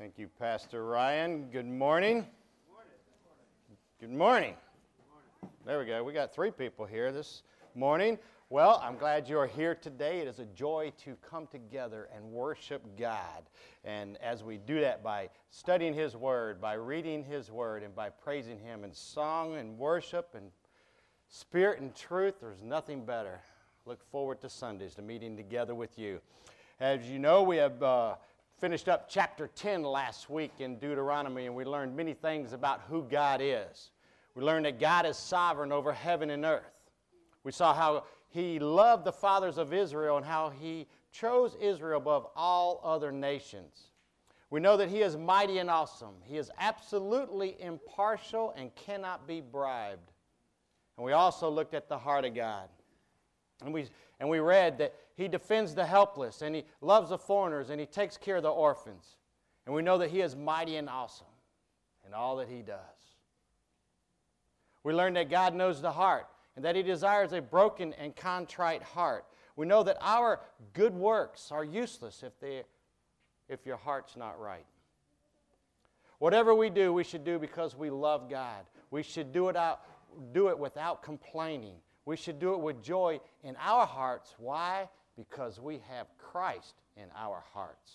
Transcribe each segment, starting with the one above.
Thank you, Pastor Ryan. Good morning. Good morning. There we go. We got 3 people here this morning. Well, I'm glad you are here today. It is a joy to come together and worship God. And as we do that by studying His Word, by reading His Word, and by praising Him in song and worship and spirit and truth, there's nothing better. Look forward to Sundays, to meeting together with you. As you know, we have finished up chapter 10 last week in Deuteronomy, and we learned many things about who God is. We learned that God is sovereign over heaven and earth. We saw how He loved the fathers of Israel and how He chose Israel above all other nations. We know that He is mighty and awesome. He is absolutely impartial and cannot be bribed. And we also looked at the heart of God. And we read that He defends the helpless, and He loves the foreigners, and He takes care of the orphans. And we know that He is mighty and awesome in all that He does. We learned that God knows the heart, and that He desires a broken and contrite heart. We know that our good works are useless if your heart's not right. Whatever we do, we should do because we love God. We should do it without complaining. We should do it with joy in our hearts. Why? Because we have Christ in our hearts.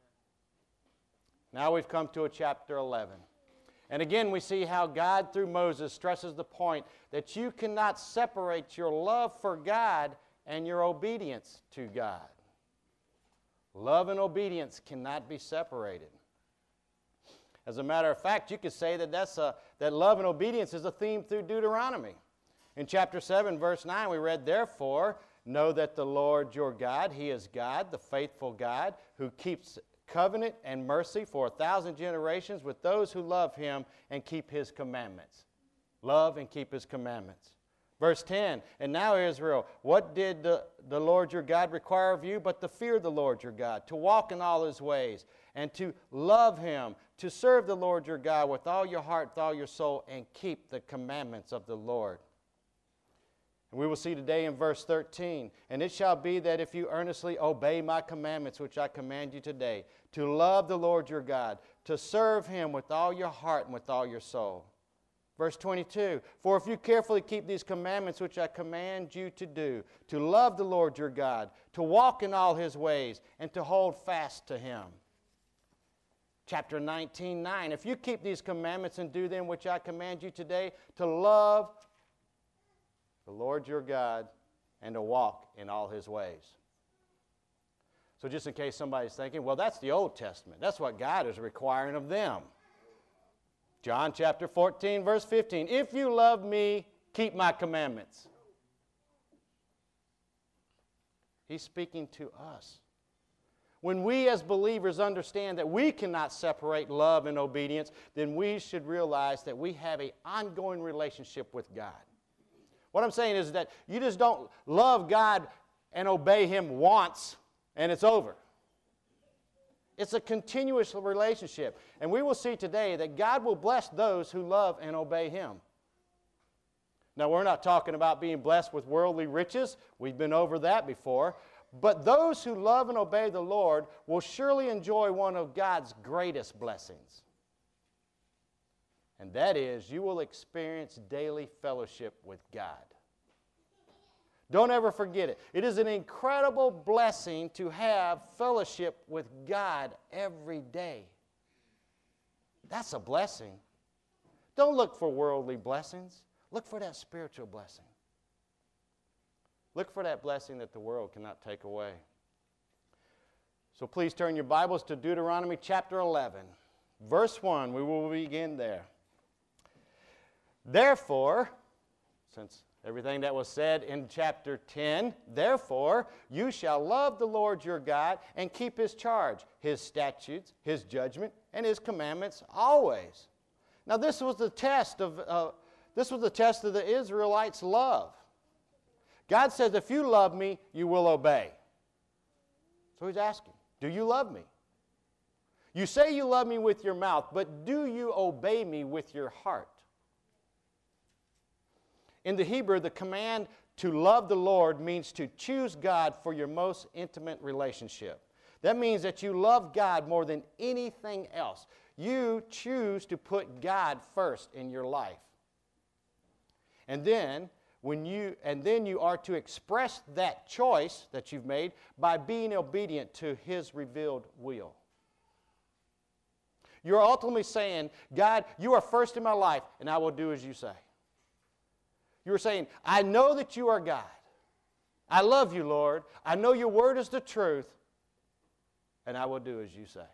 Now we've come to chapter 11. And again, we see how God, through Moses, stresses the point that you cannot separate your love for God and your obedience to God. Love and obedience cannot be separated. As a matter of fact, you could say that love and obedience is a theme through Deuteronomy. In chapter 7, verse 9, we read, "Therefore, know that the Lord your God, He is God, the faithful God, who keeps covenant and mercy for 1,000 generations with those who love Him and keep His commandments." Love and keep His commandments. Verse 10, "And now, Israel, what did the Lord your God require of you but to fear the Lord your God, to walk in all His ways, and to love Him, to serve the Lord your God with all your heart, with all your soul, and keep the commandments of the Lord." And we will see today in verse 13, "And it shall be that if you earnestly obey my commandments, which I command you today, to love the Lord your God, to serve Him with all your heart and with all your soul." Verse 22, "For if you carefully keep these commandments which I command you to do, to love the Lord your God, to walk in all His ways, and to hold fast to Him." Chapter 19, 9, "If you keep these commandments and do them which I command you today, to love the Lord your God, and to walk in all His ways." So just in case somebody's thinking, well, that's the Old Testament. That's what God is requiring of them. John chapter 14, verse 15, "If you love me, keep my commandments." He's speaking to us. When we as believers understand that we cannot separate love and obedience, then we should realize that we have an ongoing relationship with God. What I'm saying is that you just don't love God and obey Him once and it's over. It's a continuous relationship. And we will see today that God will bless those who love and obey Him. Now, we're not talking about being blessed with worldly riches. We've been over that before. But those who love and obey the Lord will surely enjoy one of God's greatest blessings. And that is, you will experience daily fellowship with God. Don't ever forget it. It is an incredible blessing to have fellowship with God every day. That's a blessing. Don't look for worldly blessings. Look for that spiritual blessing. Look for that blessing that the world cannot take away. So please turn your Bibles to Deuteronomy chapter 11. Verse 1, we will begin there. "Therefore," since everything that was said in chapter 10, "Therefore you shall love the Lord your God and keep His charge, His statutes, His judgment, and His commandments always." Now this was the test of the Israelites' love. God says, if you love me, you will obey. So He's asking, do you love me? You say you love me with your mouth, but do you obey me with your heart? In the Hebrew, the command to love the Lord means to choose God for your most intimate relationship. That means that you love God more than anything else. You choose to put God first in your life. And then you are to express that choice that you've made by being obedient to His revealed will. You're ultimately saying, God, you are first in my life, and I will do as you say. You are saying, I know that you are God. I love you, Lord. I know your word is the truth, and I will do as you say.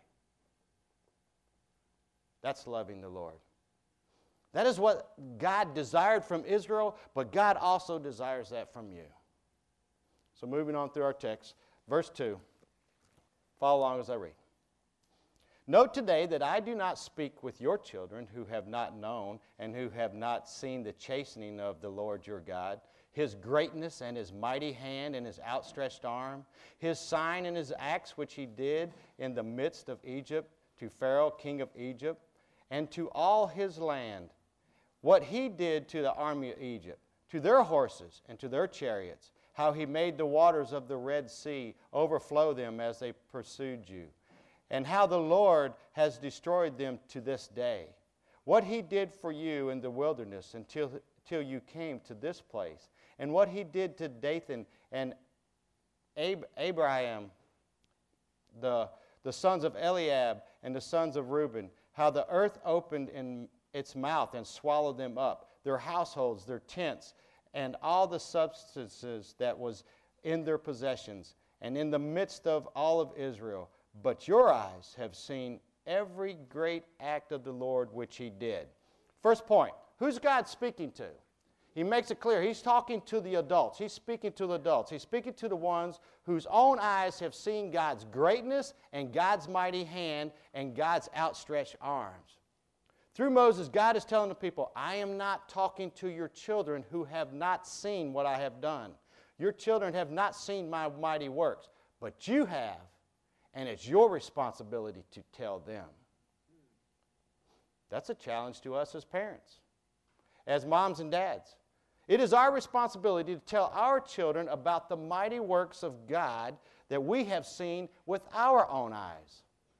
That's loving the Lord. That is what God desired from Israel, but God also desires that from you. So moving on through our text, verse 2. Follow along as I read. Note today that I do not speak with your children who have not known and who have not seen the chastening of the Lord your God, His greatness and His mighty hand and His outstretched arm, His sign and His acts which He did in the midst of Egypt to Pharaoh, king of Egypt, and to all his land, what He did to the army of Egypt, to their horses and to their chariots, how He made the waters of the Red Sea overflow them as they pursued you, and how the Lord has destroyed them to this day. What He did for you in the wilderness until you came to this place, and what He did to Dathan and Abraham, the sons of Eliab and the sons of Reuben, how the earth opened in its mouth and swallowed them up, their households, their tents, and all the substances that was in their possessions, and in the midst of all of Israel. But your eyes have seen every great act of the Lord which He did. First point, who's God speaking to? He makes it clear. He's talking to the adults. He's speaking to the adults. He's speaking to the ones whose own eyes have seen God's greatness and God's mighty hand and God's outstretched arms. Through Moses, God is telling the people, I am not talking to your children who have not seen what I have done. Your children have not seen my mighty works, but you have. And it's your responsibility to tell them. That's a challenge to us as parents, as moms and dads. It is our responsibility to tell our children about the mighty works of God that we have seen with our own eyes.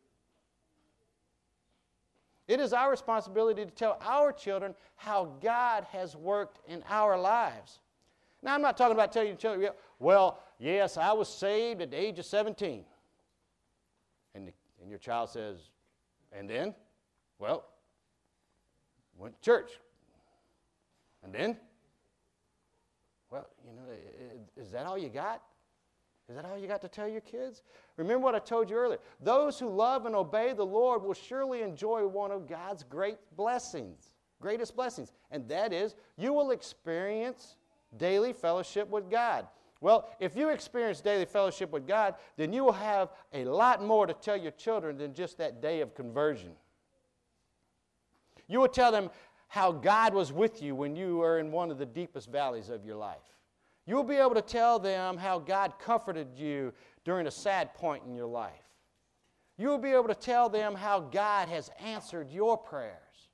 It is our responsibility to tell our children how God has worked in our lives. Now, I'm not talking about telling your children, well, yes, I was saved at the age of 17. And your child says, and then? Well, went to church. And then? Well, is that all you got? Is that all you got to tell your kids? Remember what I told you earlier. Those who love and obey the Lord will surely enjoy one of God's greatest blessings. And that is, you will experience daily fellowship with God. Well, if you experience daily fellowship with God, then you will have a lot more to tell your children than just that day of conversion. You will tell them how God was with you when you were in one of the deepest valleys of your life. You will be able to tell them how God comforted you during a sad point in your life. You will be able to tell them how God has answered your prayers.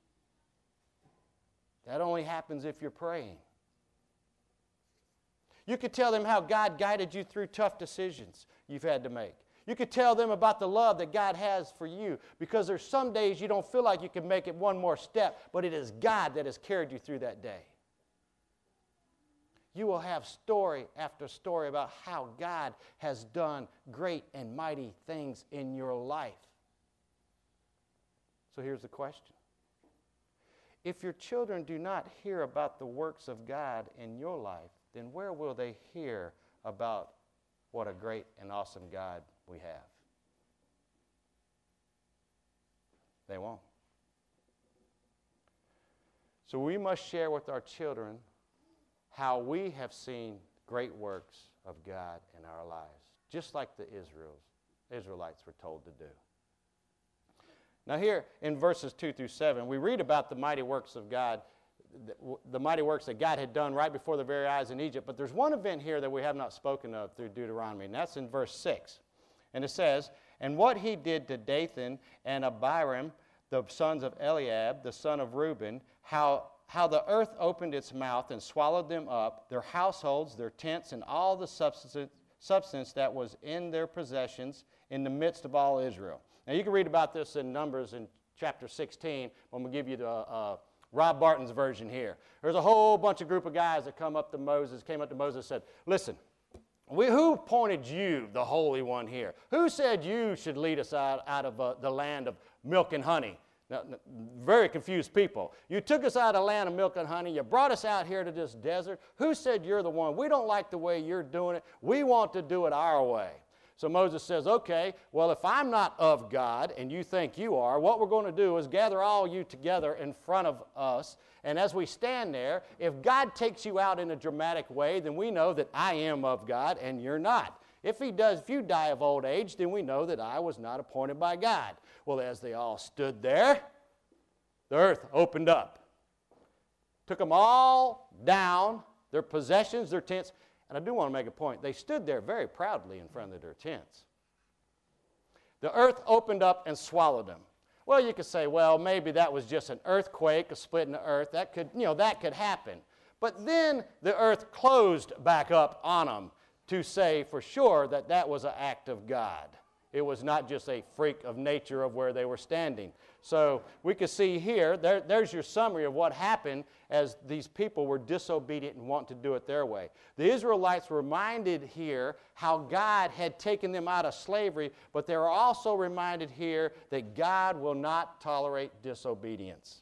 That only happens if you're praying. You could tell them how God guided you through tough decisions you've had to make. You could tell them about the love that God has for you, because there's some days you don't feel like you can make it one more step, but it is God that has carried you through that day. You will have story after story about how God has done great and mighty things in your life. So here's the question. If your children do not hear about the works of God in your life, then where will they hear about what a great and awesome God we have? They won't. So we must share with our children how we have seen great works of God in our lives, just like the Israelites were told to do. Now here in verses 2 through 7, we read about the mighty works of God, the mighty works that God had done right before their very eyes in Egypt. But there's one event here that we have not spoken of through Deuteronomy, and that's in verse 6. And it says, and what He did to Dathan and Abiram, the sons of Eliab, the son of Reuben, how the earth opened its mouth and swallowed them up, their households, their tents, and all the substance that was in their possessions in the midst of all Israel. Now you can read about this in Numbers in chapter 16 when we give you the Rob Barton's version here. There's a whole bunch of group of guys that came up to Moses and said, listen, who appointed you the Holy One here? Who said you should lead us out of the land of milk and honey? Now, very confused people. You took us out of the land of milk and honey. You brought us out here to this desert. Who said you're the one? We don't like the way you're doing it. We want to do it our way. So Moses says, okay, well, if I'm not of God and you think you are, what we're going to do is gather all you together in front of us. And as we stand there, if God takes you out in a dramatic way, then we know that I am of God and you're not. If you die of old age, then we know that I was not appointed by God. Well, as they all stood there, the earth opened up. Took them all down, their possessions, their tents. And I do want to make a point. They stood there very proudly in front of their tents. The earth opened up and swallowed them. Well, you could say, well, maybe that was just an earthquake, a split in the earth. That could happen. But then the earth closed back up on them to say for sure that that was an act of God. It was not just a freak of nature of where they were standing. So we can see here, there's your summary of what happened as these people were disobedient and wanting to do it their way. The Israelites were reminded here how God had taken them out of slavery, but they were also reminded here that God will not tolerate disobedience.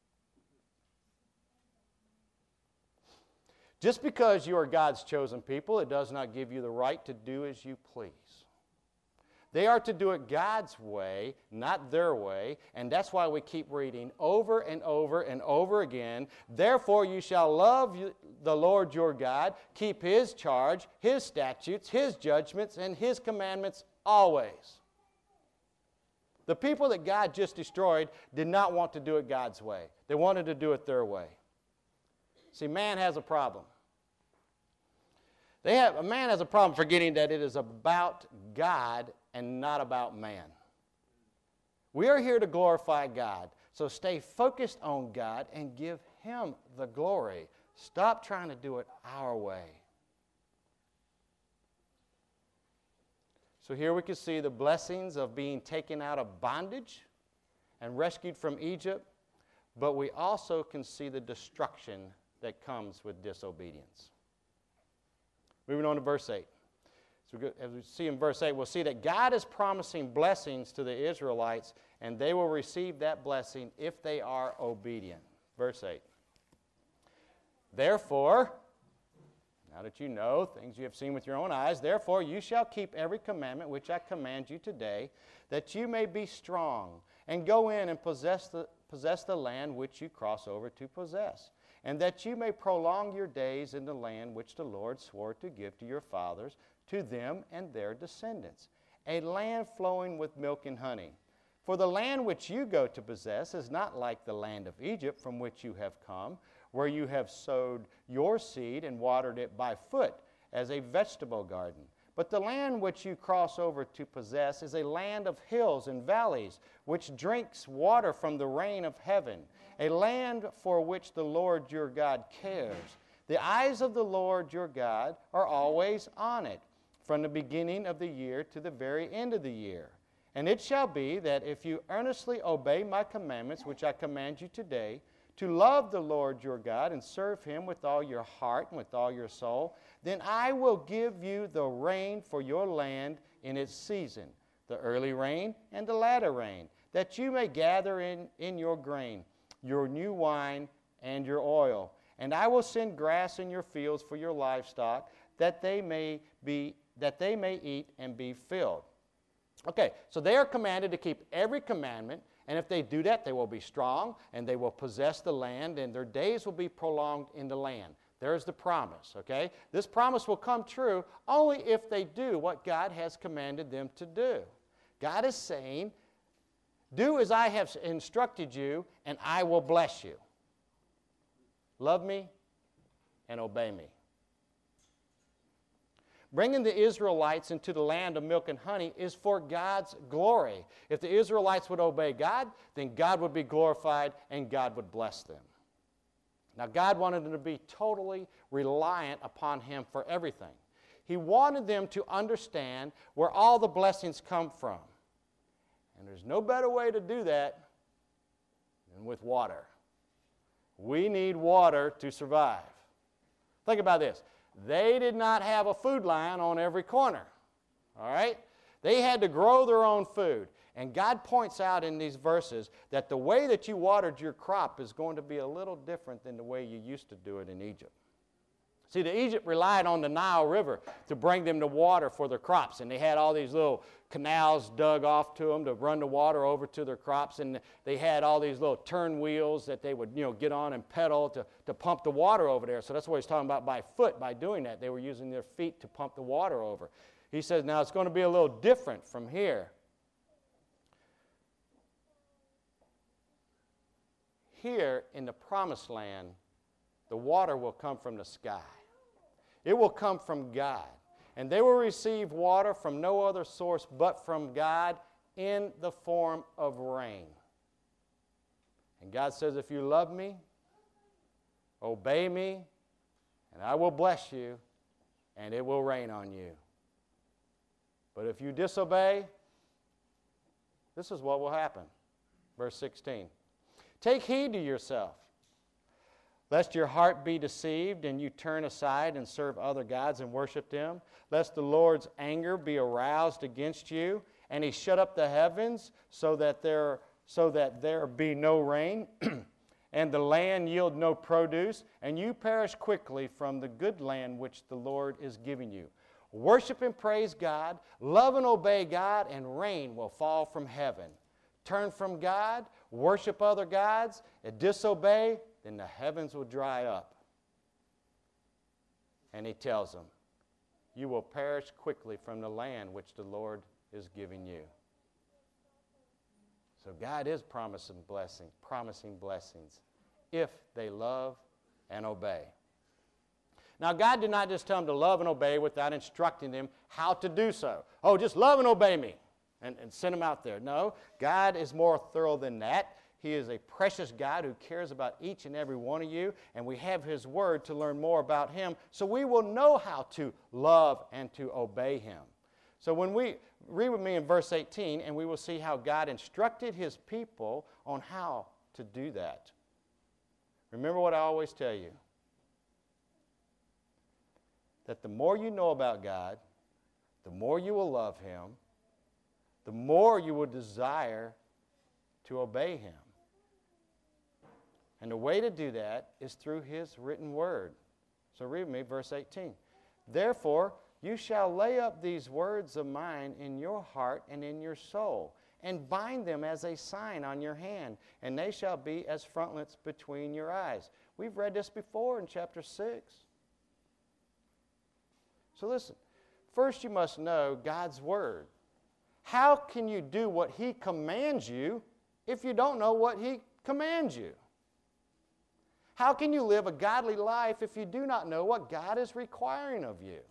Just because you are God's chosen people, it does not give you the right to do as you please. They are to do it God's way, not their way, and that's why we keep reading over and over and over again. Therefore you shall love the Lord your God, keep His charge, His statutes, His judgments, and His commandments always. The people that God just destroyed did not want to do it God's way. They wanted to do it their way. See, man has a problem. A man has a problem forgetting that it is about God and not about man. We are here to glorify God, so stay focused on God and give Him the glory. Stop trying to do it our way. So here we can see the blessings of being taken out of bondage and rescued from Egypt, but we also can see the destruction that comes with disobedience. Moving on to verse 8. As we see in verse 8, we'll see that God is promising blessings to the Israelites, and they will receive that blessing if they are obedient. Verse 8. Therefore, now that you know things you have seen with your own eyes, therefore you shall keep every commandment which I command you today, that you may be strong, and go in and possess the land which you cross over to possess, and that you may prolong your days in the land which the Lord swore to give to your fathers, to them and their descendants, a land flowing with milk and honey. For the land which you go to possess is not like the land of Egypt from which you have come, where you have sowed your seed and watered it by foot as a vegetable garden. But the land which you cross over to possess is a land of hills and valleys, which drinks water from the rain of heaven, a land for which the Lord your God cares. The eyes of the Lord your God are always on it, from the beginning of the year to the very end of the year. And it shall be that if you earnestly obey my commandments, which I command you today, to love the Lord your God and serve Him with all your heart and with all your soul, then I will give you the rain for your land in its season, the early rain and the latter rain, that you may gather in your grain, your new wine, and your oil. And I will send grass in your fields for your livestock, that they may eat and be filled. Okay, so they are commanded to keep every commandment, and if they do that, they will be strong, and they will possess the land, and their days will be prolonged in the land. There's the promise, okay? This promise will come true only if they do what God has commanded them to do. God is saying, do as I have instructed you, and I will bless you. Love me and obey me. Bringing the Israelites into the land of milk and honey is for God's glory. If the Israelites would obey God, then God would be glorified and God would bless them. Now, God wanted them to be totally reliant upon Him for everything. He wanted them to understand where all the blessings come from. And there's no better way to do that than with water. We need water to survive. Think about this. They did not have a food line on every corner. All right? They had to grow their own food. And God points out in these verses that the way that you watered your crop is going to be a little different than the way you used to do it in Egypt. See, the Egypt relied on the Nile River to bring them the water for their crops. And they had all these little canals dug off to them to run the water over to their crops. And they had all these little turn wheels that they would, get on and pedal to pump the water over there. So that's what he's talking about by foot, by doing that. They were using their feet to pump the water over. He says, now it's going to be a little different from here. Here in the Promised Land, the water will come from the sky. It will come from God. And they will receive water from no other source but from God in the form of rain. And God says, if you love me, obey me, and I will bless you, and it will rain on you. But if you disobey, this is what will happen. Verse 16. Take heed to yourself, lest your heart be deceived and you turn aside and serve other gods and worship them, lest the Lord's anger be aroused against you, and he shut up the heavens so that there be no rain, and the land yield no produce, and you perish quickly from the good land which the Lord is giving you. Worship and praise God, love and obey God, and rain will fall from heaven. Turn from God, worship other gods, and disobey, then the heavens will dry up. And he tells them, you will perish quickly from the land which the Lord is giving you. So God is promising blessings if they love and obey. Now, God did not just tell them to love and obey without instructing them how to do so. Oh, just love and obey me and send them out there. No, God is more thorough than that. He is a precious God who cares about each and every one of you, and we have His Word to learn more about Him, so we will know how to love and to obey Him. So when we read with me in verse 18, and we will see how God instructed His people on how to do that. Remember what I always tell you, that the more you know about God, the more you will love Him, the more you will desire to obey Him. And the way to do that is through His written word. So read with me, verse 18. Therefore, you shall lay up these words of mine in your heart and in your soul, and bind them as a sign on your hand, and they shall be as frontlets between your eyes. We've read this before in chapter 6. So listen, first you must know God's word. How can you do what He commands you if you don't know what He commands you? How can you live a godly life if you do not know what God is requiring of you?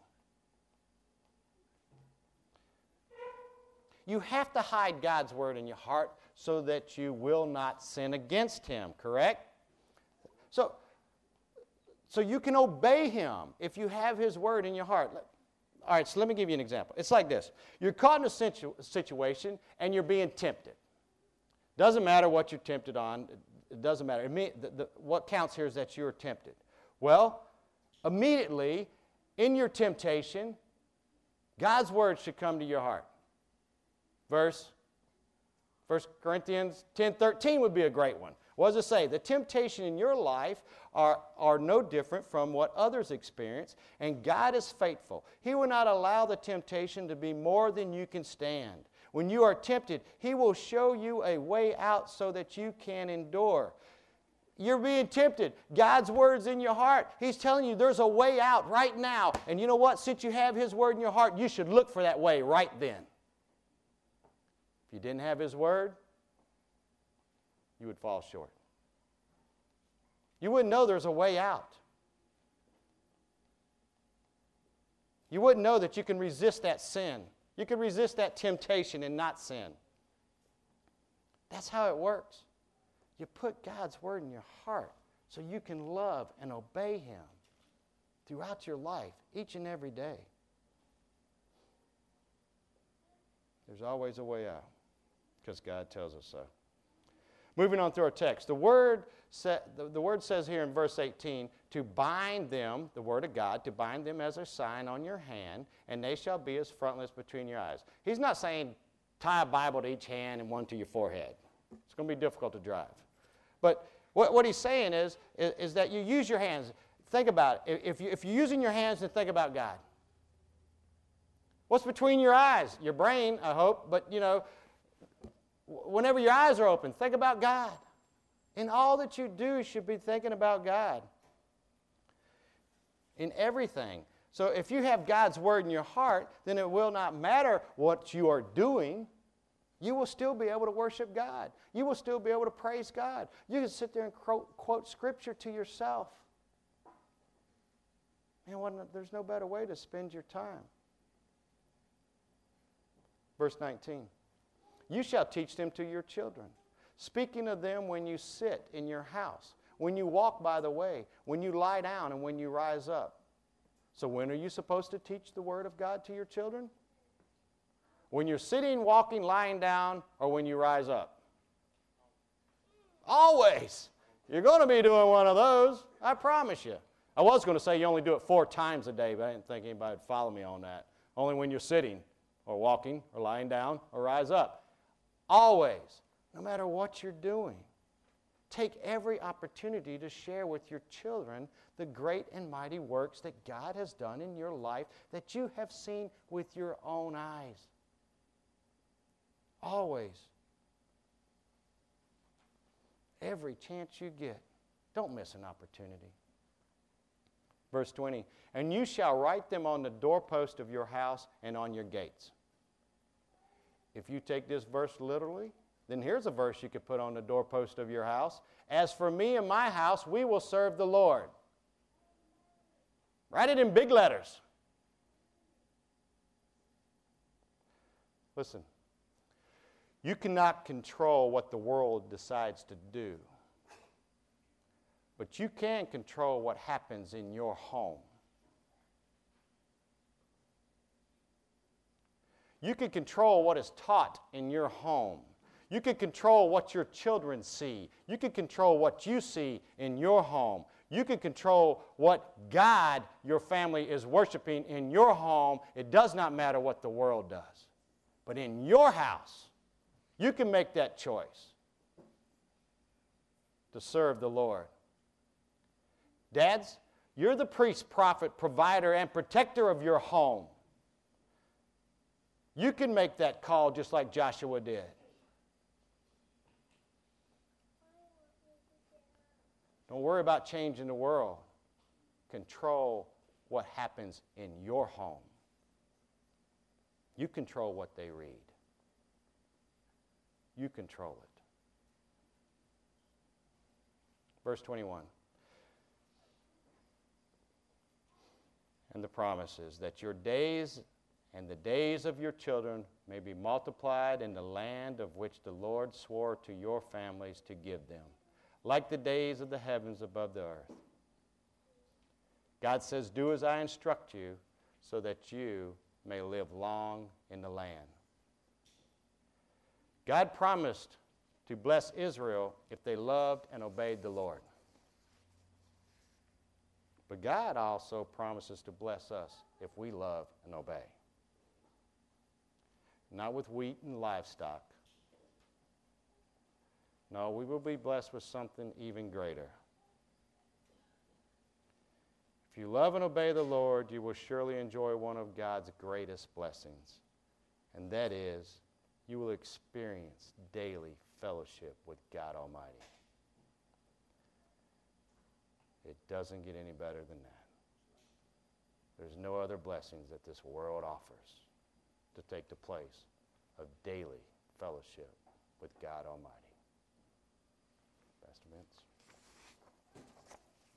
You have to hide God's word in your heart so that you will not sin against Him, correct? So you can obey Him if you have His word in your heart. All right, so let me give you an example. It's like this. You're caught in a situation and you're being tempted. Doesn't matter what you're tempted on. It doesn't matter. What counts here is that you're tempted. Well, immediately in your temptation, God's word should come to your heart. 1 Corinthians 10:13 would be a great one. What does it say? The temptation in your life are no different from what others experience, and God is faithful. He will not allow the temptation to be more than you can stand. When you are tempted, He will show you a way out so that you can endure. You're being tempted. God's word's in your heart. He's telling you there's a way out right now. And you know what? Since you have His word in your heart, you should look for that way right then. If you didn't have His word, you would fall short. You wouldn't know there's a way out. You wouldn't know that you can resist that sin. You can resist that temptation and not sin. That's how it works. You put God's word in your heart so you can love and obey Him throughout your life, each and every day. There's always a way out because God tells us so. Moving on through our text, the word says here in verse 18, to bind them, the word of God, to bind them as a sign on your hand, and they shall be as frontlets between your eyes. He's not saying tie a Bible to each hand and one to your forehead. It's going to be difficult to drive. But what he's saying is that you use your hands. Think about it. If you're using your hands, then think about God. What's between your eyes? Your brain, I hope, but whenever your eyes are open, think about God. In all that you do, you should be thinking about God. In everything. So if you have God's word in your heart, then it will not matter what you are doing. You will still be able to worship God. You will still be able to praise God. You can sit there and quote Scripture to yourself. Man, there's no better way to spend your time. Verse 19. You shall teach them to your children, speaking of them when you sit in your house, when you walk by the way, when you lie down, and when you rise up. So when are you supposed to teach the Word of God to your children? When you're sitting, walking, lying down, or when you rise up? Always. You're going to be doing one of those, I promise you. I was going to say you only do it 4 times a day, but I didn't think anybody would follow me on that. Only when you're sitting, or walking, or lying down, or rise up. Always, no matter what you're doing. Take every opportunity to share with your children the great and mighty works that God has done in your life that you have seen with your own eyes. Always. Every chance you get. Don't miss an opportunity. Verse 20, and you shall write them on the doorpost of your house and on your gates. If you take this verse literally, then here's a verse you could put on the doorpost of your house. As for me and my house, we will serve the Lord. Write it in big letters. Listen, you cannot control what the world decides to do, but you can control what happens in your home. You can control what is taught in your home. You can control what your children see. You can control what you see in your home. You can control what God your family is worshiping in your home. It does not matter what the world does. But in your house, you can make that choice to serve the Lord. Dads, you're the priest, prophet, provider, and protector of your home. You can make that call just like Joshua did. Don't worry about changing the world. Control what happens in your home. You control what they read. You control it. Verse 21. And the promise is that your days and the days of your children may be multiplied in the land of which the Lord swore to your families to give them, like the days of the heavens above the earth. God says, do as I instruct you, so that you may live long in the land. God promised to bless Israel if they loved and obeyed the Lord. But God also promises to bless us if we love and obey. Not with wheat and livestock. No, we will be blessed with something even greater. If you love and obey the Lord, you will surely enjoy one of God's greatest blessings. And that is, you will experience daily fellowship with God Almighty. It doesn't get any better than that. There's no other blessings that this world offers to take the place of daily fellowship with God Almighty. Pastor Vince.